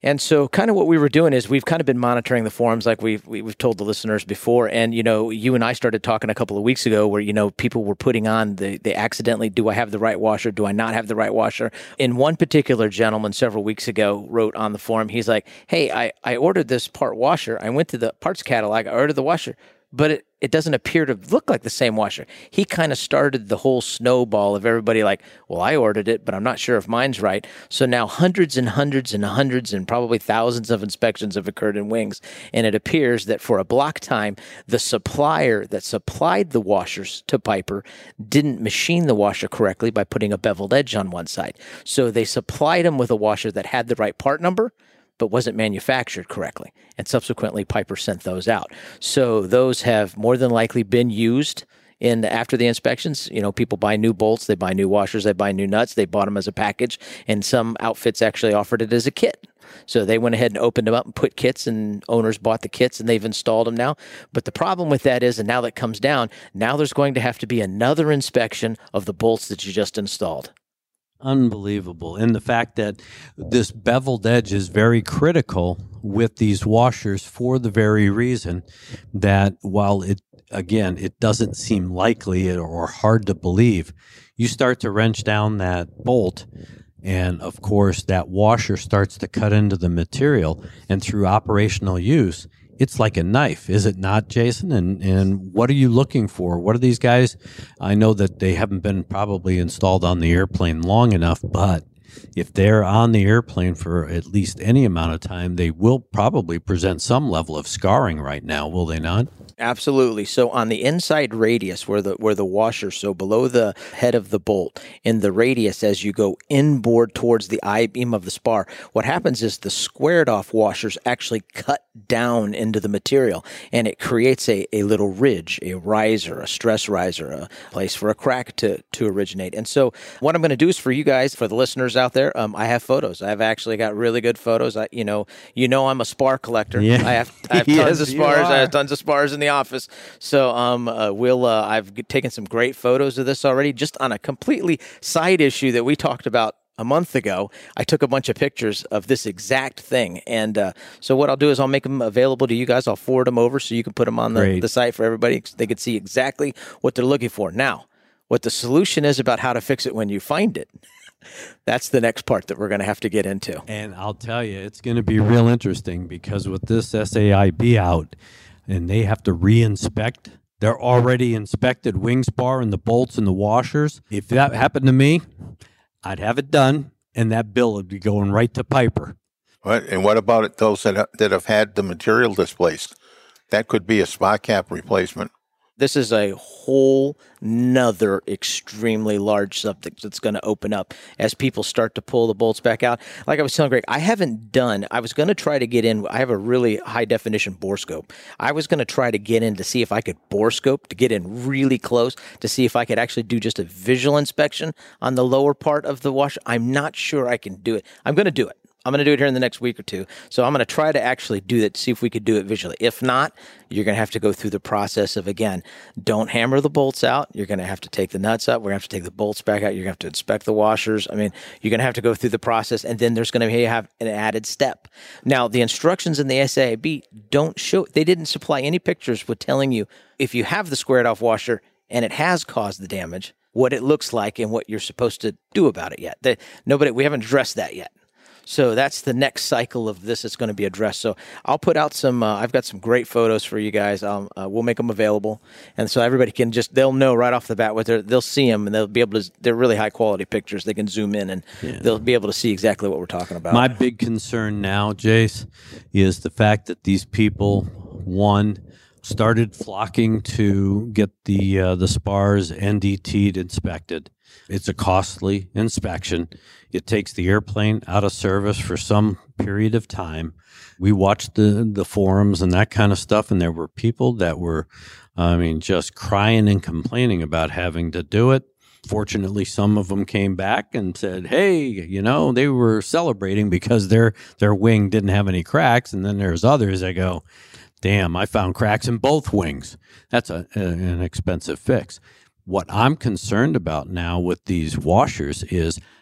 And so kind of what we were doing is we've kind of been monitoring the forums like we've, we've told the listeners before. And, you know, you and I started talking a couple of weeks ago where, you know, people were putting on the, they accidentally, do I have the right washer? Do I not have the right washer? And one particular gentleman several weeks ago wrote on the forum, he's like, hey, I, I ordered this part washer. I went to the parts catalog, I ordered the washer, but it, it doesn't appear to look like the same washer. He kind of started the whole snowball of everybody like, well, I ordered it, but I'm not sure if mine's right. So now hundreds and hundreds and hundreds and probably thousands of inspections have occurred in Wings. And it appears that for a block time, the supplier that supplied the washers to Piper didn't machine the washer correctly by putting a beveled edge on one side. So they supplied them with a washer that had the right part number, but wasn't manufactured correctly. And subsequently, Piper sent those out. So those have more than likely been used in after the inspections. You know, people buy new bolts, they buy new washers, they buy new nuts, they bought them as a package, and some outfits actually offered it as a kit. So they went ahead and opened them up and put kits, and owners bought the kits, and they've installed them now. But the problem with that is, and now that comes down, now there's going to have to be another inspection of the bolts that you just installed. Unbelievable. And the fact that this beveled edge is very critical with these washers for the very reason that while it, again, it doesn't seem likely or hard to believe, you start to wrench down that bolt, and of course that washer starts to cut into the material, and through operational use, it's like a knife, is it not, Jason? And and what are you looking for? What are these guys? I know that they haven't been probably installed on the airplane long enough, but if they're on the airplane for at least any amount of time, they will probably present some level of scarring right now, will they not? Absolutely. So on the inside radius where the where the washer, so below the head of the bolt, in the radius as you go inboard towards the I-beam of the spar, what happens is the squared off washers actually cut down into the material, and it creates a, a little ridge, a riser, a stress riser, a place for a crack to, to originate. And so what I'm going to do is for you guys, for the listeners out there, um, I have photos. I've actually got really good photos. I, you know, you know I'm a spar collector. Yeah. I have, I have Yes, tons of you spars. I are. have tons of spars in the office. So um, uh, we'll uh, I've taken some great photos of this already, just on a completely side issue that we talked about a month ago. I took a bunch of pictures of this exact thing. And uh, so what I'll do is I'll make them available to you guys. I'll forward them over so you can put them on the, the site for everybody. They can see exactly what they're looking for. Now, what the solution is about how to fix it when you find it, that's the next part that we're going to have to get into. And I'll tell you, it's going to be real interesting because with this S A I B out, and they have to re-inspect their already inspected wing spar and the bolts and the washers. If that happened to me, I'd have it done, and that bill would be going right to Piper. What? And what about it, those that, that have had the material displaced? That could be a spot cap replacement. This is a whole nother extremely large subject that's going to open up as people start to pull the bolts back out. Like I was telling Greg, I haven't done, I was going to try to get in, I have a really high definition borescope. I was going to try to get in to see if I could borescope, to get in really close, to see if I could actually do just a visual inspection on the lower part of the washer. I'm not sure I can do it. I'm going to do it. I'm going to do it here in the next week or two. So I'm going to try to actually do that, see if we could do it visually. If not, you're going to have to go through the process of, again, don't hammer the bolts out. You're going to have to take the nuts out. We're going to have to take the bolts back out. You're going to have to inspect the washers. I mean, you're going to have to go through the process, and then there's going to have an added step. Now, the instructions in the S A I B don't show, they didn't supply any pictures with telling you if you have the squared off washer and it has caused the damage, what it looks like and what you're supposed to do about it yet. They, nobody, we haven't addressed that yet. So that's the next cycle of this that's going to be addressed. So I'll put out some, uh, I've got some great photos for you guys. Um, uh, we'll make them available. And so everybody can just, they'll know right off the bat what they're, they'll see them and they'll be able to, they're really high quality pictures. They can zoom in and yeah. they'll be able to see exactly what we're talking about. My big concern now, Jace, is the fact that these people, one, started flocking to get the uh, the spars N D T'd inspected. It's a costly inspection. It takes the airplane out of service for some period of time. We watched the, the forums and that kind of stuff, and there were people that were, I mean, just crying and complaining about having to do it. Fortunately, some of them came back and said, hey, you know, they were celebrating because their their wing didn't have any cracks. And then there's others that go, damn, I found cracks in both wings. That's a, a, an expensive fix. What I'm concerned about now with these washers is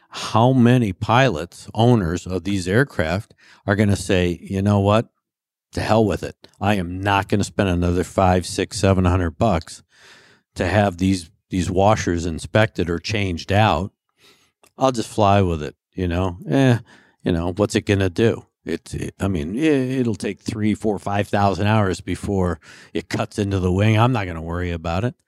how many pilots, owners of these aircraft are going to say, you know what, to hell with it. I am not going to spend another five, six, seven hundred bucks to have these these washers inspected or changed out. I'll just fly with it. You know, eh, you know, what's it going to do? It's, it, I mean, it, it'll take three, four, five thousand hours before it cuts into the wing. I'm not going to worry about it.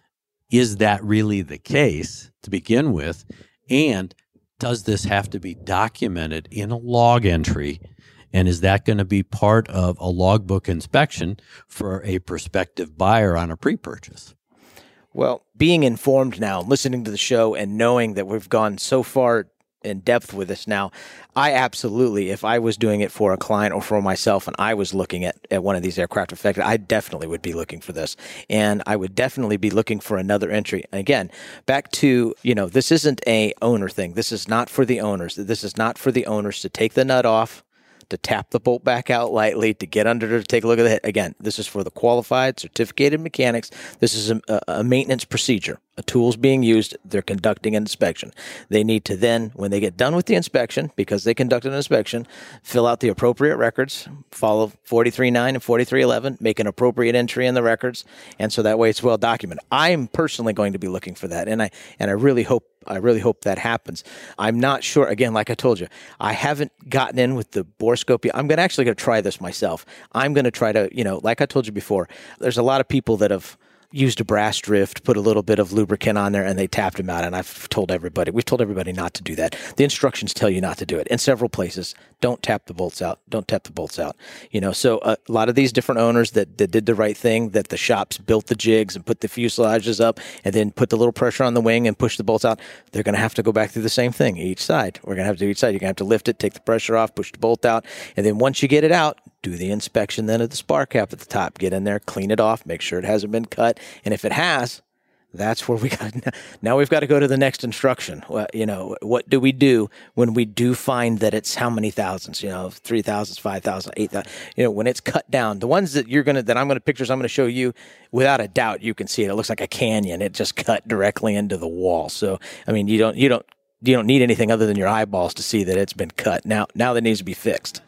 Is that really the case to begin with? And does this have to be documented in a log entry? And is that going to be part of a logbook inspection for a prospective buyer on a pre-purchase? Well, being informed now, listening to the show and knowing that we've gone so far in depth with this now, I absolutely, if I was doing it for a client or for myself and I was looking at, at one of these aircraft affected, I definitely would be looking for this. And I would definitely be looking for another entry. Again, back to, you know, this isn't a owner thing. This is not for the owners. This is not for the owners to take the nut off, to tap the bolt back out lightly, to get under to take a look at the head. Again, this is for the qualified, certificated mechanics. This is a, a maintenance procedure. A tool's being used. They're conducting an inspection. They need to then, when they get done with the inspection, because they conducted an inspection, fill out the appropriate records, follow forty-three nine and forty-three eleven, make an appropriate entry in the records, and so that way it's well documented. I'm personally going to be looking for that, and I and I really hope I really hope that happens. I'm not sure. Again, like I told you, I haven't gotten in with the borescope yet. I'm going to actually going to try this myself. I'm going to try to, you know, like I told you before, there's a lot of people that have used a brass drift, put a little bit of lubricant on there, and they tapped them out. And I've told everybody, we've told everybody not to do that. The instructions tell you not to do it in several places. Don't tap the bolts out. Don't tap the bolts out. You know, so a lot of these different owners that, that did the right thing, that the shops built the jigs and put the fuselages up and then put the little pressure on the wing and push the bolts out, they're going to have to go back through the same thing each side. We're going to have to do each side. You're going to have to lift it, take the pressure off, push the bolt out. And then once you get it out, do the inspection then of the spar cap at the top. Get in there, clean it off, make sure it hasn't been cut. And if it has, that's where we got. Now we've got to go to the next instruction. Well, you know, what do we do when we do find that it's how many thousands? You know, three thousands, five thousand, eight thousand. You know, when it's cut down, the ones that you're gonna, that I'm gonna pictures, I'm gonna show you. Without a doubt, you can see it. It looks like a canyon. It just cut directly into the wall. So, I mean, you don't, you don't, you don't need anything other than your eyeballs to see that it's been cut. Now, now that needs to be fixed.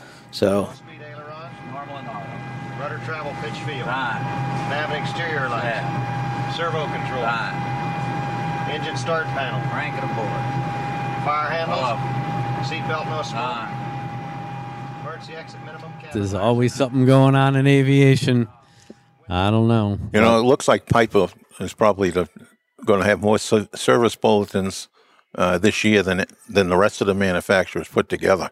So. Rudder travel pitch field. Right. Nav and exterior lights. Yeah. Servo control. Right. Engine start panel. Crank it aboard. Fire handles. Hello. Seatbelt no smoke. Right. Emergency exit minimum. There's always something going on in aviation. I don't know. You know, it looks like Piper is probably going to have more ser- service bulletins uh, this year than it, than the rest of the manufacturers put together.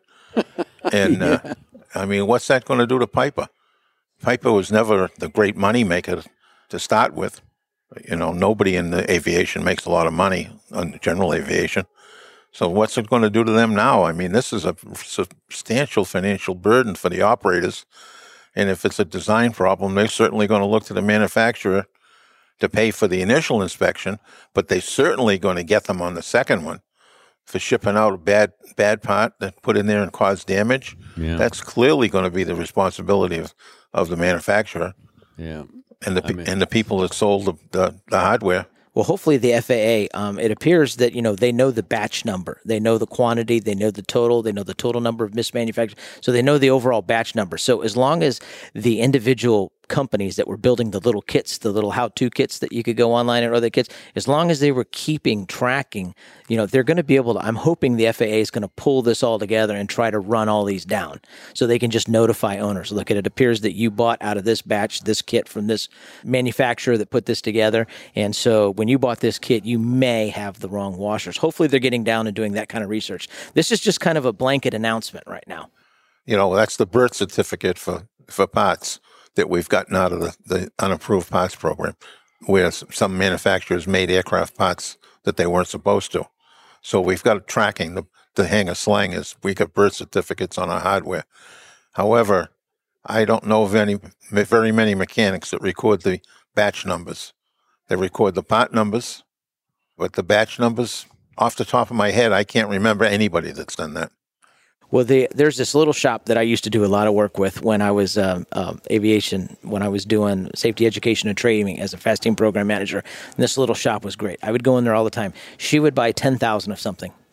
And, uh, yeah. I mean, what's that going to do to Piper? Piper was never the great money maker to start with. You know, nobody in the aviation makes a lot of money on general aviation. So what's it going to do to them now? I mean, this is a substantial financial burden for the operators. And if it's a design problem, they're certainly going to look to the manufacturer to pay for the initial inspection, but they're certainly going to get them on the second one for shipping out a bad bad part that put in there and caused damage. Yeah. That's clearly going to be the responsibility of, of the manufacturer. Yeah, and the I mean, and the people that sold the, the, the hardware. Well, hopefully the F A A, um, it appears that, you know, they know the batch number. They know the quantity. They know the total. They know the total number of mismanufactured. So they know the overall batch number. So as long as the individual companies that were building the little kits, the little how-to kits that you could go online and order kits, as long as they were keeping tracking, you know, they're going to be able to, I'm hoping the F A A is going to pull this all together and try to run all these down so they can just notify owners. Look, it appears that you bought out of this batch, this kit from this manufacturer that put this together. And so when you bought this kit, you may have the wrong washers. Hopefully they're getting down and doing that kind of research. This is just kind of a blanket announcement right now. You know, that's the birth certificate for, for parts that we've gotten out of the, the unapproved parts program, where some manufacturers made aircraft parts that they weren't supposed to. So we've got tracking. The, the hang of slang is we got birth certificates on our hardware. However, I don't know of any very many mechanics that record the batch numbers. They record the part numbers, but the batch numbers, off the top of my head, I can't remember anybody that's done that. Well, the, there's this little shop that I used to do a lot of work with when I was um, um, aviation, when I was doing safety education and training as a fast team program manager. And this little shop was great. I would go in there all the time. She would buy ten thousand of something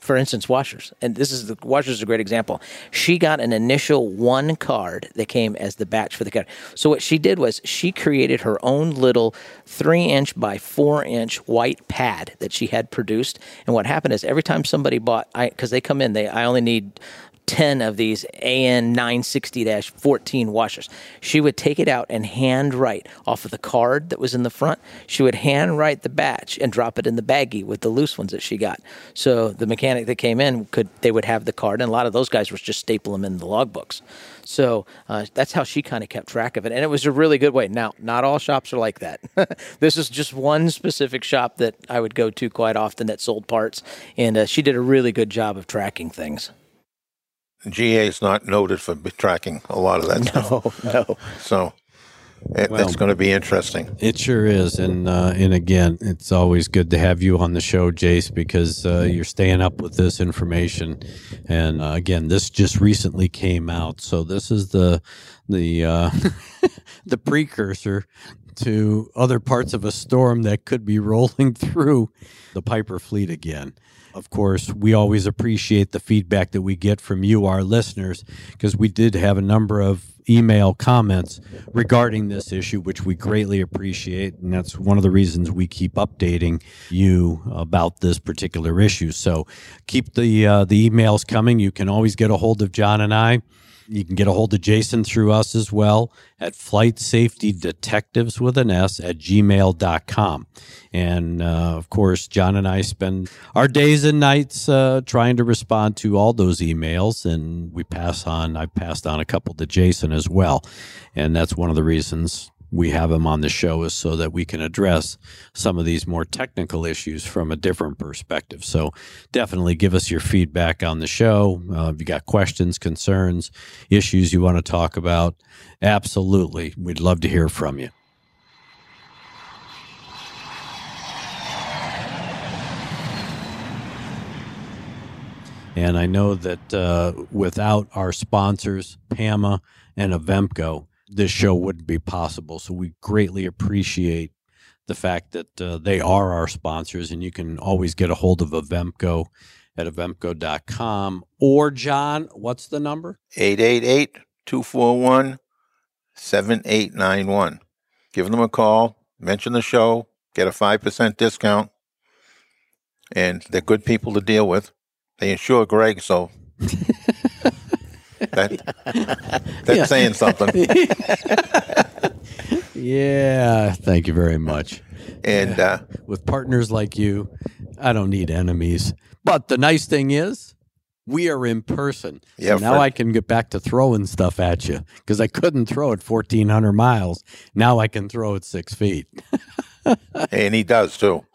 For instance, washers. And this is the washers is a great example. She got an initial one card that came as the batch for the card. So what she did was she created her own little three inch by four inch white pad that she had produced. And what happened is every time somebody bought, I because they come in, they I only need ten of these A N nine sixty dash fourteen washers. She would take it out and hand write off of the card that was in the front. She would hand write the batch and drop it in the baggie with the loose ones that she got. So the mechanic that came in could they would have the card, and a lot of those guys would just staple them in the logbooks. So uh, that's how she kind of kept track of it, and it was a really good way. Now, not all shops are like that. This is just one specific shop that I would go to quite often that sold parts, and uh, she did a really good job of tracking things. G A is not noted for tracking a lot of that no, stuff. No, So it, Well, that's going to be interesting. It sure is, and uh, and again, it's always good to have you on the show, Jace, because uh, you're staying up with this information. And uh, again, this just recently came out, so this is the the uh, the precursor to other parts of a storm that could be rolling through the Piper fleet again. Of course, we always appreciate the feedback that we get from you, our listeners, because we did have a number of email comments regarding this issue, which we greatly appreciate. And that's one of the reasons we keep updating you about this particular issue. So keep the uh, the emails coming. You can always get a hold of John and I. You can get a hold of Jason through us as well at flight safety detectives with an S at gmail dot com. And, uh, of course, John and I spend our days and nights uh, trying to respond to all those emails, and we pass on, I passed on a couple to Jason as well. And that's one of the reasons we have him on the show, is so that we can address some of these more technical issues from a different perspective. So definitely give us your feedback on the show. Uh, if you got questions, concerns, issues you want to talk about, absolutely. We'd love to hear from you. And I know that uh, without our sponsors, P A M A and Avemco, this show wouldn't be possible. So we greatly appreciate the fact that uh, they are our sponsors, and you can always get a hold of Avemco at avemco dot com. Or, John, what's the number? eight eight eight, two four one, seven eight nine one. Give them a call, mention the show, get a five percent discount, and they're good people to deal with. They insure Greg, so that, that's Yeah. saying something. Yeah, thank you very much. And uh, With partners like you, I don't need enemies. But the nice thing is, we are in person. Yeah, so now for- I can get back to throwing stuff at you, because I couldn't throw it fourteen hundred miles. Now I can throw it six feet. and he does too.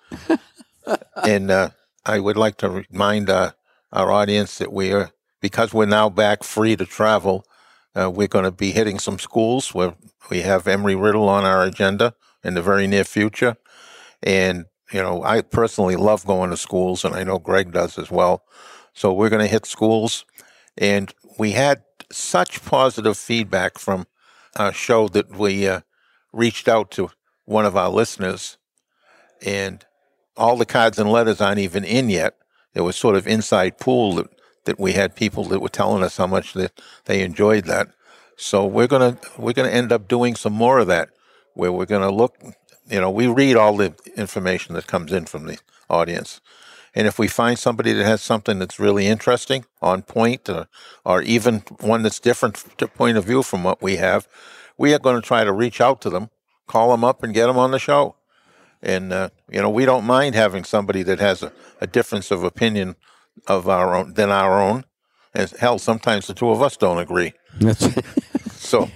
And uh, I would like to remind uh, our audience that we are, because we're now back free to travel, uh, we're going to be hitting some schools where we have Embry-Riddle on our agenda in the very near future. And, you know, I personally love going to schools, and I know Greg does as well. So we're going to hit schools. And we had such positive feedback from our show that we uh, reached out to one of our listeners, and all the cards and letters aren't even in yet. It was sort of inside pool that, that we had people that were telling us how much that they enjoyed that. So we're gonna we're gonna end up doing some more of that, where we're gonna look. You know, we read all the information that comes in from the audience, and if we find somebody that has something that's really interesting, on point, or, or even one that's different to point of view from what we have, we are going to try to reach out to them, call them up, and get them on the show. And, uh, you know, we don't mind having somebody that has a, a difference of opinion of our own than our own. And hell, sometimes the two of us don't agree. That's, So,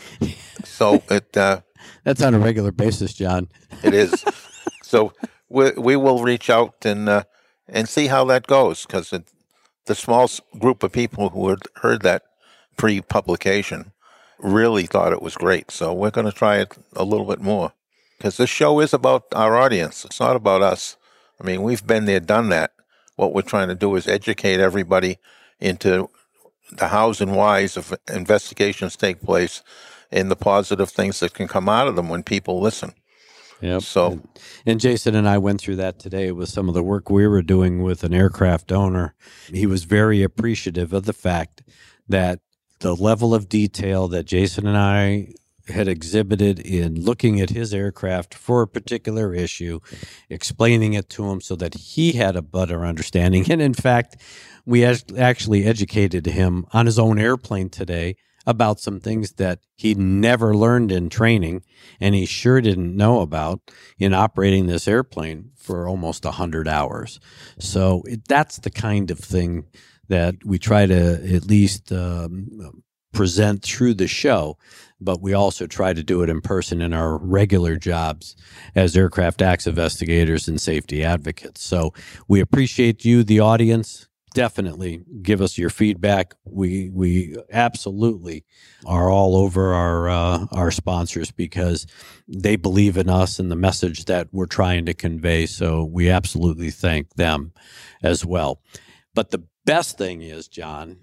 so it uh, that's on a regular basis, John. it is. So we we will reach out and uh, and see how that goes, because the small s- group of people who had heard that pre-publication really thought it was great. So we're going to try it a little bit more, because this show is about our audience. It's not about us. I mean, we've been there, done that. What we're trying to do is educate everybody into the hows and whys of investigations take place and the positive things that can come out of them when people listen. Yep. So, and, and Jason and I went through that today with some of the work we were doing with an aircraft owner. He was very appreciative of the fact that the level of detail that Jason and I had exhibited in looking at his aircraft for a particular issue, explaining it to him so that he had a better understanding. And in fact, we actually educated him on his own airplane today about some things that he never learned in training, and he sure didn't know about in operating this airplane for almost one hundred hours. So it, that's the kind of thing that we try to at least um, present through the show, but we also try to do it in person in our regular jobs as aircraft acts investigators and safety advocates. So we appreciate you, the audience. Definitely give us your feedback. We we absolutely are all over our uh, our sponsors because they believe in us and the message that we're trying to convey. So we absolutely thank them as well. But the best thing is, John,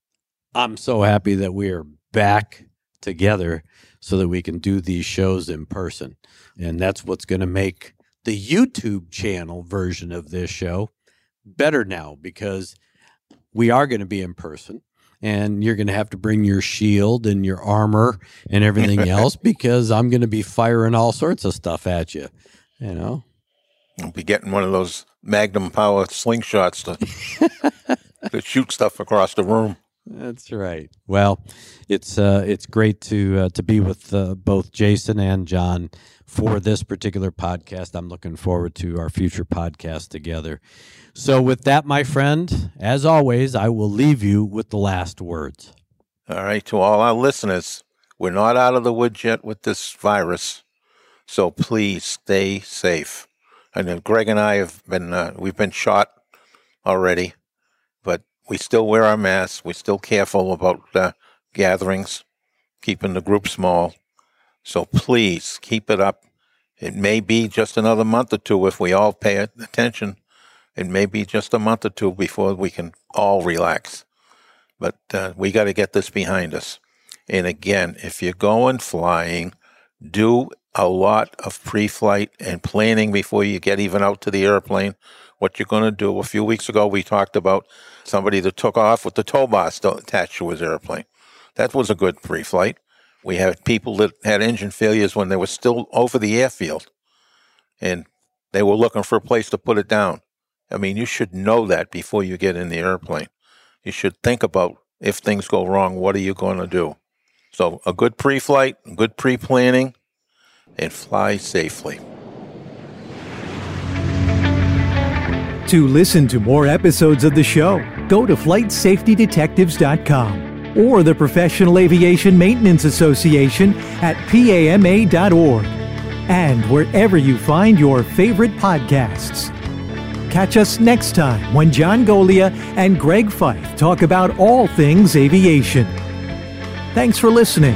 I'm so happy that we are back together so that we can do these shows in person. And that's what's going to make the YouTube channel version of this show better now, because we are going to be in person, and you're going to have to bring your shield and your armor and everything else because I'm going to be firing all sorts of stuff at you, you know. I'll be getting one of those Magnum power slingshots to, to shoot stuff across the room. That's right. Well, it's uh, it's great to uh, to be with uh, both Jason and John for this particular podcast. I'm looking forward to our future podcast together. So with that, my friend, as always, I will leave you with the last words. All right, to all our listeners, we're not out of the woods yet with this virus, so please stay safe. I know Greg and I have been, uh, we've been shot already, but we still wear our masks. We're still careful about uh, gatherings, keeping the group small. So please keep it up. It may be just another month or two if we all pay attention. It may be just a month or two before we can all relax. But uh, we got to get this behind us. And again, if you're going flying, do a lot of pre-flight and planning before you get even out to the airplane. What you're going to do. A few weeks ago, we talked about somebody that took off with the tow bar still attached to his airplane. That was a good pre-flight. We had people that had engine failures when they were still over the airfield, and they were looking for a place to put it down. I mean, you should know that before you get in the airplane. You should think about, if things go wrong, what are you going to do? So a good pre-flight, good pre-planning, and fly safely. To listen to more episodes of the show, go to flight safety detectives dot com or the Professional Aviation Maintenance Association at P A M A dot org, and wherever you find your favorite podcasts. Catch us next time when John Golia and Greg Fife talk about all things aviation. Thanks for listening.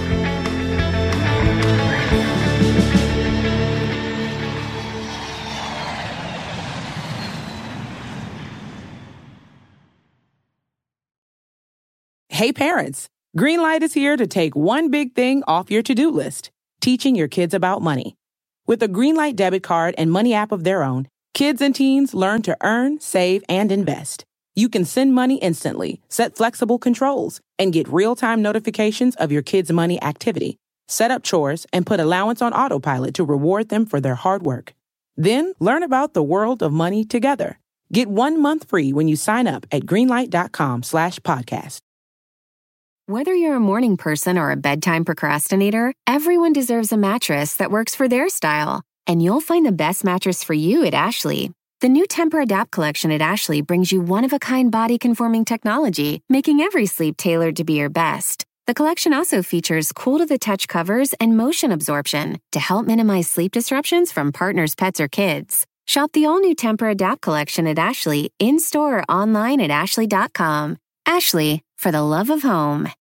Hey parents, Greenlight is here to take one big thing off your to-do list, teaching your kids about money. With a Greenlight debit card and money app of their own, kids and teens learn to earn, save, and invest. You can send money instantly, set flexible controls, and get real-time notifications of your kids' money activity. Set up chores and put allowance on autopilot to reward them for their hard work. Then learn about the world of money together. Get one month free when you sign up at greenlight.com slash podcast. Whether you're a morning person or a bedtime procrastinator, everyone deserves a mattress that works for their style. And you'll find the best mattress for you at Ashley. The new Tempur-Adapt collection at Ashley brings you one-of-a-kind body-conforming technology, making every sleep tailored to be your best. The collection also features cool-to-the-touch covers and motion absorption to help minimize sleep disruptions from partners, pets, or kids. Shop the all-new Tempur-Adapt collection at Ashley, in-store or online at ashley dot com. Ashley, for the love of home.